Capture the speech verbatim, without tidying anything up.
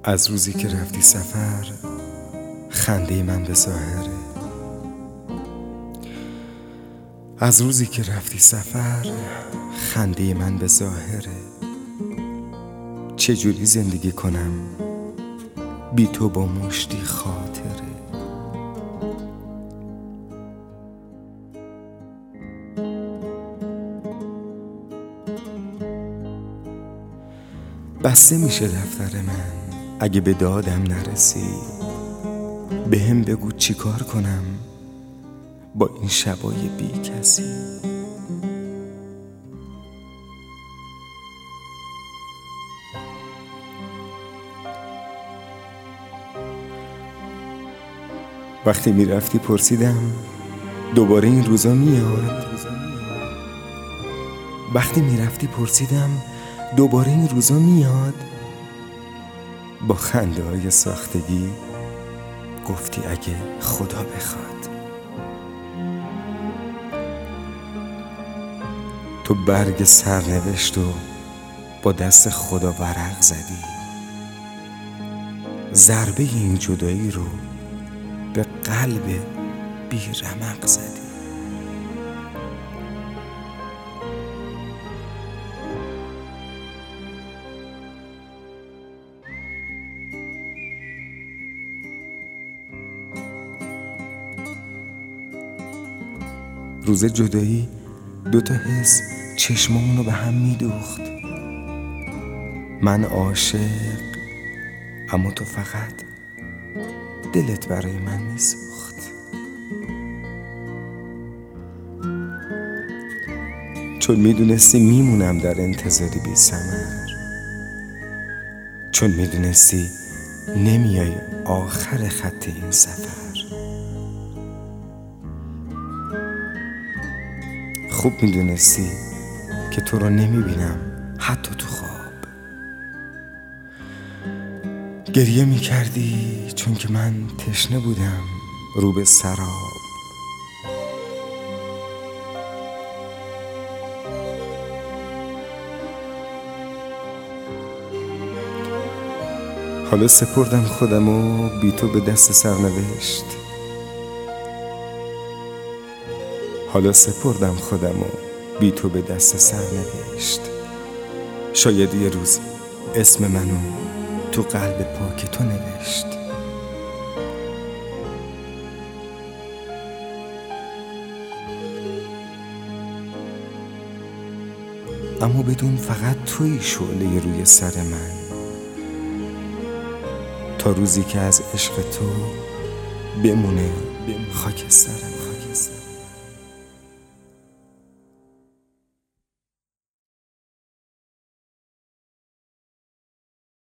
از روزی که رفتی سفر خنده من به ظاهره. از روزی که رفتی سفر خنده من به ظاهره. چجوری زندگی کنم بی تو با مشتی خاطره. بسته میشه دفتر من اگه به دادم نرسی. به هم بگو چی کار کنم با این شبای بی کسی. وقتی میرفتی پرسیدم دوباره این روزا میاد. وقتی میرفتی پرسیدم دوباره این روزا میاد. با خنده های ساختگی گفتی اگه خدا بخواد. تو برگ سرنوشت و با دست خدا ورق زدی. ضربه این جدایی رو به قلب بی رمق زدی. روز جدایی دوتا حس چشمامونو به هم میدوخت. من عاشق، اما تو فقط دلت برای من میسوخت. چون میدونستی میمونم در انتظاری بی ثمر. چون میدونستی نمیای آخر خط این سفر. خوب میدونستی که تو رو نمیبینم حتی تو خواب. گریه میکردی چون که من تشنه بودم رو به سراب. حالا سپردم خودمو بی تو به دست سرنوشت. حالا سپردم خودمو بی تو به دست سرنوشت. شاید یه روز اسم منو تو قلب پاک تو نوشت. اما بدون فقط توی شعله روی سر من. تا روزی که از عشق تو بمونه خاک سر من.